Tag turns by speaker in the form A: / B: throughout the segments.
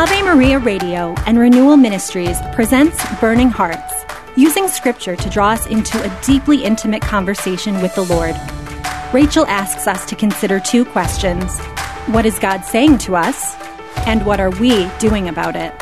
A: Ave Maria Radio and Renewal Ministries presents Burning Hearts, using Scripture to draw us into a deeply intimate conversation with the Lord. Rachel asks us to consider two questions. What is God saying to us? And what are we doing about it?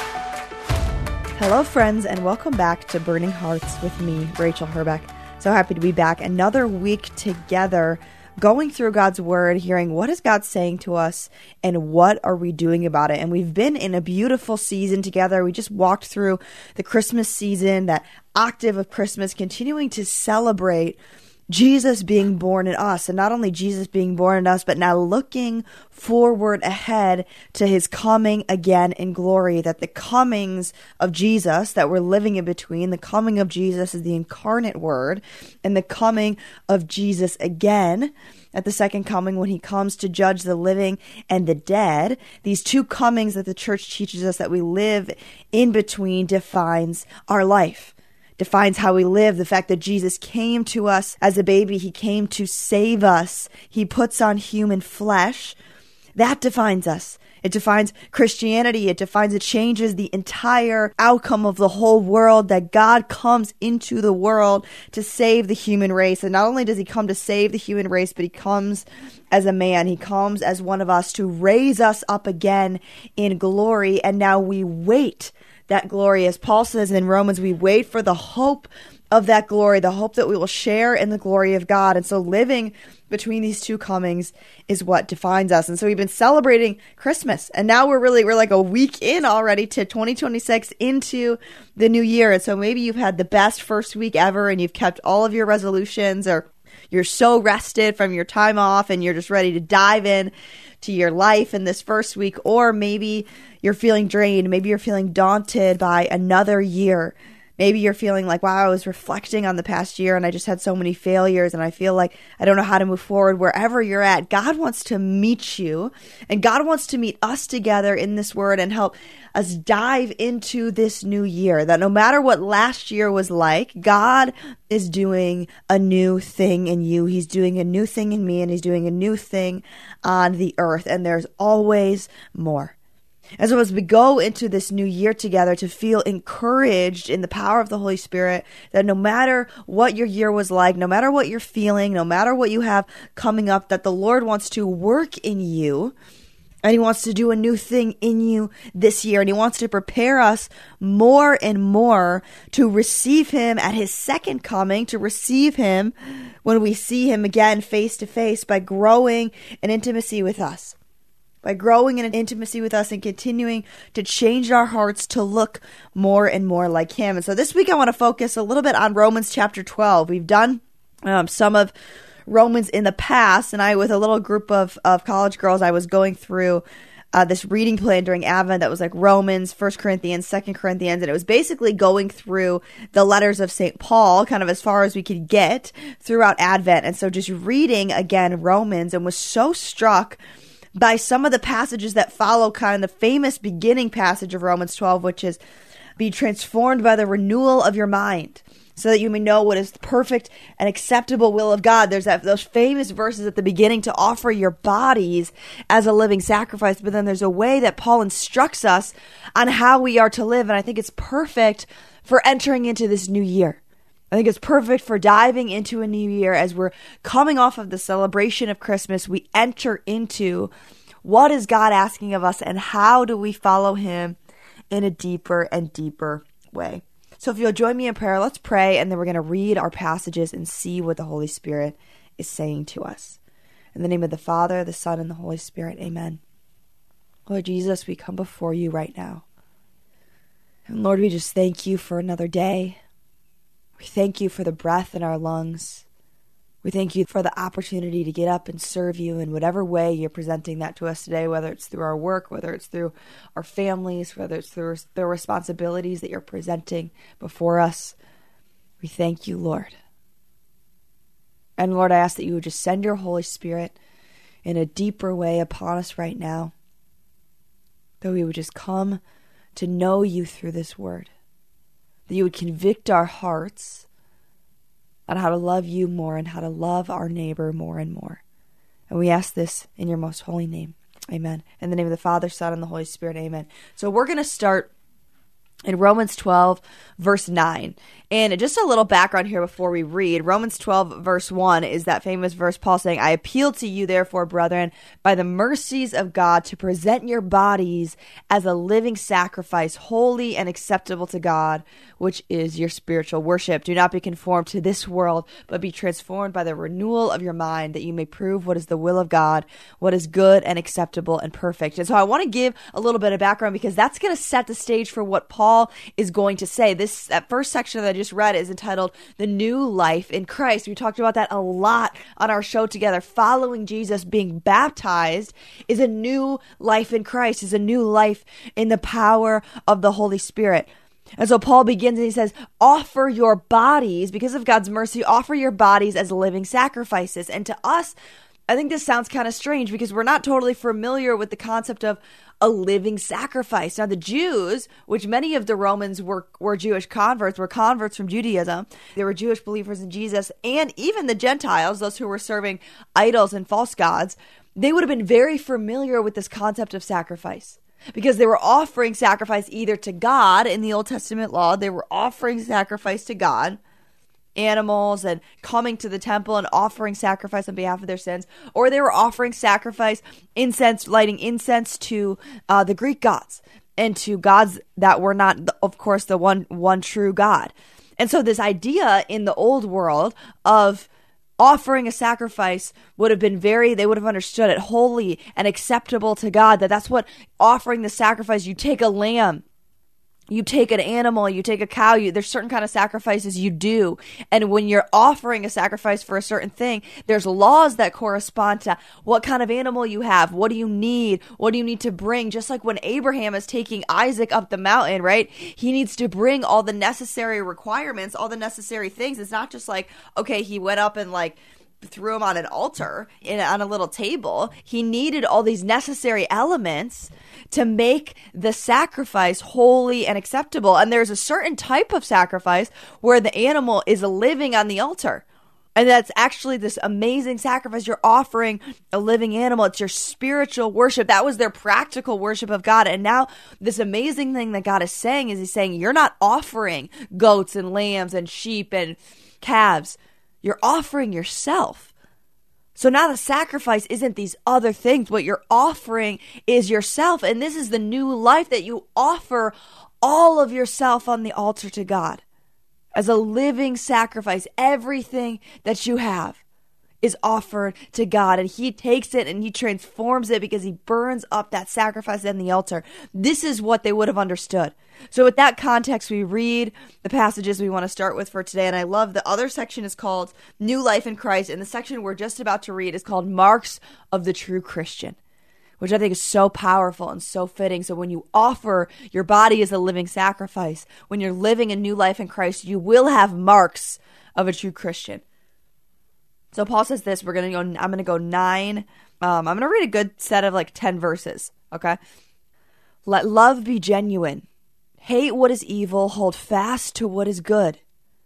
B: Hello, friends, and welcome back to Burning Hearts with me, Rachel Herbeck. So happy to be back. Another week together, going through God's Word, hearing what is God saying to us and what are we doing about it. And we've been in a beautiful season together. We just walked through the Christmas season, that octave of Christmas, continuing to celebrate Jesus being born in us. And not only Jesus being born in us, but now looking forward ahead to his coming again in glory. That the comings of Jesus that we're living in between, the coming of Jesus is the incarnate Word, and the coming of Jesus again at the second coming, when he comes to judge the living and the dead. These two comings that the church teaches us that we live in between defines our life. Defines how we live. The fact that Jesus came to us as a baby, he came to save us. He puts on human flesh. That defines us. It defines Christianity. It changes the entire outcome of the whole world, that God comes into the world to save the human race. And not only does he come to save the human race, but he comes as a man. He comes as one of us to raise us up again in glory. And now we wait that glory. As Paul says in Romans, we wait for the hope of that glory, the hope that we will share in the glory of God. And so living between these two comings is what defines us. And so we've been celebrating Christmas, and now we're like a week in already to 2026, into the new year. And so maybe you've had the best first week ever and you've kept all of your resolutions, or you're so rested from your time off and you're just ready to dive in to your life in this first week. Or maybe you're feeling drained. Maybe you're feeling daunted by another year. Maybe you're feeling like, wow, I was reflecting on the past year and I just had so many failures and I feel like I don't know how to move forward. Wherever you're at, God wants to meet you, and God wants to meet us together in this Word and help us dive into this new year. That no matter what last year was like, God is doing a new thing in you. He's doing a new thing in me, and he's doing a new thing on the earth. And there's always more. And so as we go into this new year together, to feel encouraged in the power of the Holy Spirit, that no matter what your year was like, no matter what you're feeling, no matter what you have coming up, that the Lord wants to work in you, and he wants to do a new thing in you this year. And he wants to prepare us more and more to receive him at his second coming, to receive him when we see him again face to face, by growing in intimacy with us. By growing in an intimacy with us and continuing to change our hearts to look more and more like him. And so this week I want to focus a little bit on Romans chapter 12. We've done some of Romans in the past, and I, with a little group of college girls, I was going through this reading plan during Advent that was like Romans, 1 Corinthians, 2 Corinthians, and it was basically going through the letters of St. Paul, kind of as far as we could get throughout Advent. And so just reading again Romans, and was so struck by some of the passages that follow kind of the famous beginning passage of Romans 12, which is, be transformed by the renewal of your mind, so that you may know what is the perfect and acceptable will of God. There's those famous verses at the beginning, to offer your bodies as a living sacrifice. But then there's a way that Paul instructs us on how we are to live. And I think it's perfect for entering into this new year. I think it's perfect for diving into a new year. As we're coming off of the celebration of Christmas, we enter into what is God asking of us, and how do we follow him in a deeper and deeper way. So if you'll join me in prayer, let's pray, and then we're going to read our passages and see what the Holy Spirit is saying to us. In the name of the Father, the Son, and the Holy Spirit, amen. Lord Jesus, we come before you right now. And Lord, we just thank you for another day. We thank you for the breath in our lungs. We thank you for the opportunity to get up and serve you in whatever way you're presenting that to us today, whether it's through our work, whether it's through our families, whether it's through the responsibilities that you're presenting before us. We thank you, Lord. And Lord, I ask that you would just send your Holy Spirit in a deeper way upon us right now, that we would just come to know you through this word, that you would convict our hearts on how to love you more and how to love our neighbor more and more. And we ask this in your most holy name. Amen. In the name of the Father, Son, and the Holy Spirit. Amen. So we're going to start in Romans 12, verse 9. And just a little background here before we read. Romans 12, verse 1 is that famous verse, Paul saying, I appeal to you, therefore, brethren, by the mercies of God, to present your bodies as a living sacrifice, holy and acceptable to God, which is your spiritual worship. Do not be conformed to this world, but be transformed by the renewal of your mind, that you may prove what is the will of God, what is good and acceptable and perfect. And so I want to give a little bit of background, because that's going to set the stage for what Paul is going to say. That first section that I just read is entitled The New Life in Christ. We talked about that a lot on our show together. Following Jesus, being baptized, is a new life in Christ, is a new life in the power of the Holy Spirit. And so Paul begins and he says, offer your bodies, because of God's mercy, offer your bodies as living sacrifices. And to us, I think this sounds kind of strange, because we're not totally familiar with the concept of a living sacrifice. Now, the Jews, which many of the Romans were Jewish converts, were converts from Judaism. They were Jewish believers in Jesus, and even the Gentiles, those who were serving idols and false gods, they would have been very familiar with this concept of sacrifice, because they were offering sacrifice either to God. In the Old Testament law, they were offering sacrifice to God, animals, and coming to the temple and offering sacrifice on behalf of their sins, or they were offering sacrifice, incense, lighting incense to the Greek gods and to gods that were not, of course, the one true God. And so this idea in the old world of offering a sacrifice would have been they would have understood it, holy and acceptable to God, that's what offering the sacrifice. You take a lamb, you take an animal, you take a cow, there's certain kind of sacrifices you do. And when you're offering a sacrifice for a certain thing, there's laws that correspond to what kind of animal you have. What do you need? What do you need to bring? Just like when Abraham is taking Isaac up the mountain, right? He needs to bring all the necessary requirements, all the necessary things. It's not just like, okay, he went up and threw him on an altar on a little table. He needed all these necessary elements to make the sacrifice holy and acceptable. And there's a certain type of sacrifice where the animal is living on the altar. And that's actually this amazing sacrifice. You're offering a living animal. It's your spiritual worship. That was their practical worship of God. And now this amazing thing that God is saying is he's saying, you're not offering goats and lambs and sheep and calves. You're offering yourself. So now the sacrifice isn't these other things. What you're offering is yourself. And this is the new life, that you offer all of yourself on the altar to God as a living sacrifice. Everything that you have is offered to God, and he takes it and he transforms it, because he burns up that sacrifice on the altar. This is what they would have understood. So with that context, we read the passages we want to start with for today. And I love the other section is called New Life in Christ. And the section we're just about to read is called Marks of the True Christian, which I think is so powerful and so fitting. So when you offer your body as a living sacrifice, when you're living a new life in Christ, you will have marks of a true Christian. So Paul says this, I'm going to go 9. I'm going to read a good set of 10 verses. Okay. Let love be genuine. Hate what is evil. Hold fast to what is good.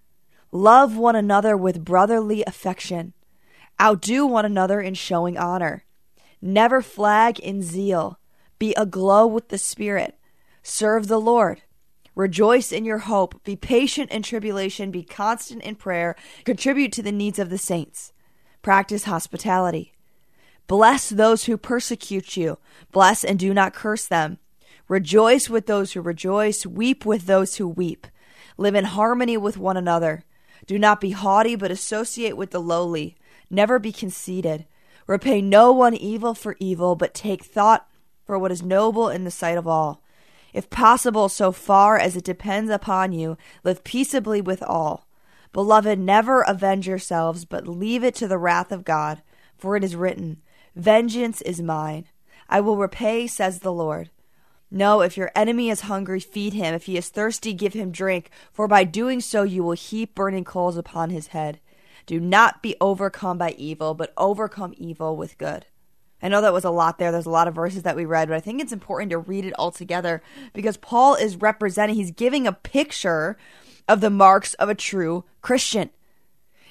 B: Love one another with brotherly affection. Outdo one another in showing honor. Never flag in zeal. Be aglow with the Spirit. Serve the Lord. Rejoice in your hope. Be patient in tribulation. Be constant in prayer. Contribute to the needs of the saints. Practice hospitality. Bless those who persecute you. Bless and do not curse them. Rejoice with those who rejoice. Weep with those who weep. Live in harmony with one another. Do not be haughty, but associate with the lowly. Never be conceited. Repay no one evil for evil, but take thought for what is noble in the sight of all. If possible, so far as it depends upon you, live peaceably with all. Beloved, never avenge yourselves, but leave it to the wrath of God. For it is written, vengeance is mine. I will repay, says the Lord. No, if your enemy is hungry, feed him. If he is thirsty, give him drink. For by doing so, you will heap burning coals upon his head. Do not be overcome by evil, but overcome evil with good. I know that was a lot there. There's a lot of verses that we read, but I think it's important to read it all together, because Paul is he's giving a picture of the marks of a true Christian.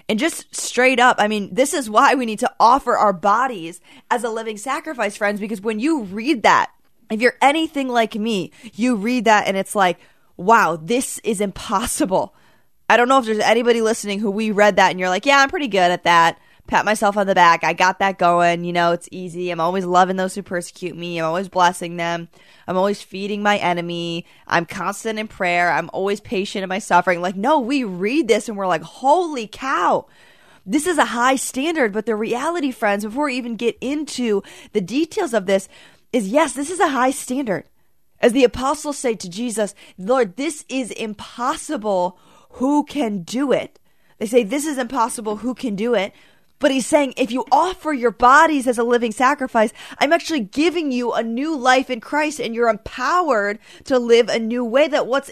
B: And just straight up, I mean, this is why we need to offer our bodies as a living sacrifice, friends, because when you read that, if you're anything like me, you read that and it's like, wow, this is impossible. I don't know if there's anybody listening who we read that and you're like, yeah, I'm pretty good at that. Pat myself on the back. I got that going. You know, it's easy. I'm always loving those who persecute me. I'm always blessing them. I'm always feeding my enemy. I'm constant in prayer. I'm always patient in my suffering. Like, no, we read this and we're like, holy cow. This is a high standard. But the reality, friends, before we even get into the details of this, is yes, this is a high standard. As the apostles say to Jesus, Lord, this is impossible. Who can do it? They say, this is impossible. Who can do it? But he's saying, if you offer your bodies as a living sacrifice, I'm actually giving you a new life in Christ, and you're empowered to live a new way. That what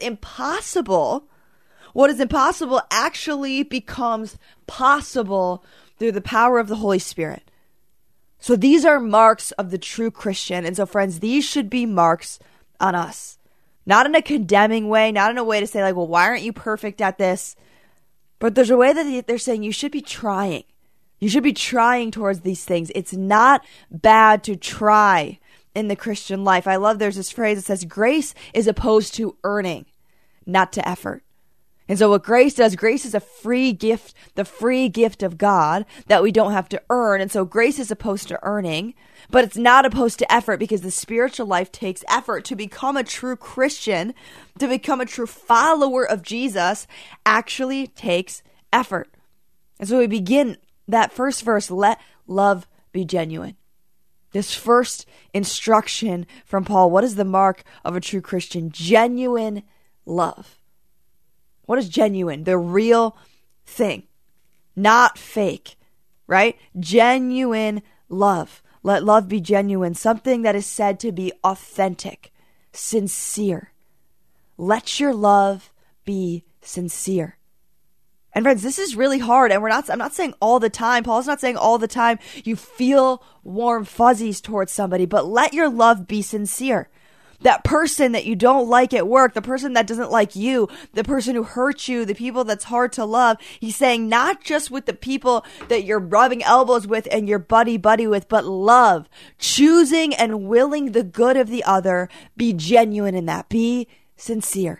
B: is impossible actually becomes possible through the power of the Holy Spirit. So these are marks of the true Christian. And so, friends, these should be marks on us. Not in a condemning way, not in a way to say like, well, why aren't you perfect at this? But there's a way that they're saying you should be trying. You should be trying towards these things. It's not bad to try in the Christian life. I love there's this phrase that says grace is opposed to earning, not to effort. And so what grace does, grace is a free gift, the free gift of God that we don't have to earn. And so grace is opposed to earning, but it's not opposed to effort, because the spiritual life takes effort. To become a true Christian, to become a true follower of Jesus actually takes effort. And so we begin that first verse, let love be genuine. This first instruction from Paul, what is the mark of a true Christian? Genuine love. What is genuine? The real thing, not fake, right? Genuine love. Let love be genuine, something that is said to be authentic, sincere. Let your love be sincere. And friends, this is really hard. And I'm not saying all the time. Paul's not saying all the time you feel warm fuzzies towards somebody, but let your love be sincere. That person that you don't like at work, the person that doesn't like you, the person who hurts you, the people that's hard to love. He's saying not just with the people that you're rubbing elbows with and you're buddy with, but love, choosing and willing the good of the other. Be genuine in that. Be sincere.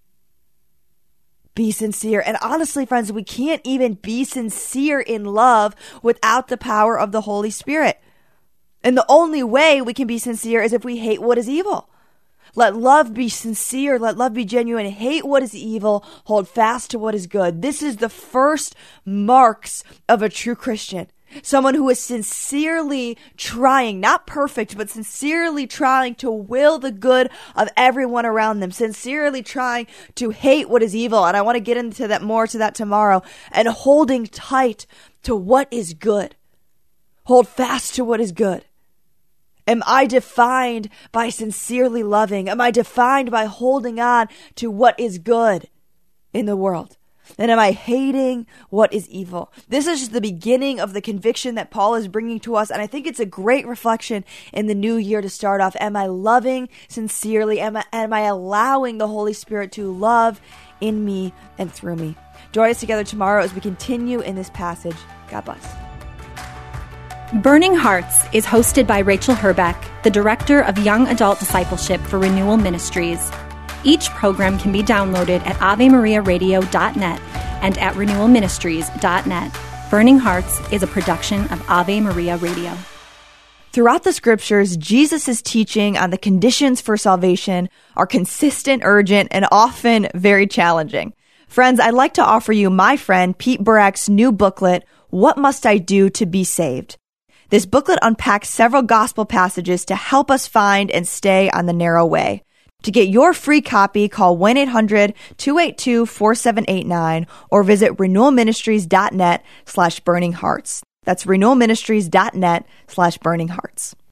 B: Be sincere. And honestly, friends, we can't even be sincere in love without the power of the Holy Spirit. And the only way we can be sincere is if we hate what is evil. Let love be sincere. Let love be genuine. Hate what is evil. Hold fast to what is good. This is the first marks of a true Christian. Someone who is sincerely trying, not perfect, but sincerely trying to will the good of everyone around them. Sincerely trying to hate what is evil. And I want to get into that more to that tomorrow. And holding tight to what is good. Hold fast to what is good. Am I defined by sincerely loving? Am I defined by holding on to what is good in the world? And am I hating what is evil? This is just the beginning of the conviction that Paul is bringing to us. And I think it's a great reflection in the new year to start off. Am I loving sincerely? Am I allowing the Holy Spirit to love in me and through me? Join us together tomorrow as we continue in this passage. God bless.
A: Burning Hearts is hosted by Rachel Herbeck, the Director of Young Adult Discipleship for Renewal Ministries. Each program can be downloaded at AveMariaRadio.net and at RenewalMinistries.net. Burning Hearts is a production of Ave Maria Radio.
B: Throughout the scriptures, Jesus' teaching on the conditions for salvation are consistent, urgent, and often very challenging. Friends, I'd like to offer you my friend Pete Burak's new booklet, What Must I Do to Be Saved? This booklet unpacks several gospel passages to help us find and stay on the narrow way. To get your free copy, call 1-800-282-4789 or visit renewalministries.net/burninghearts. That's renewalministries.net/burninghearts.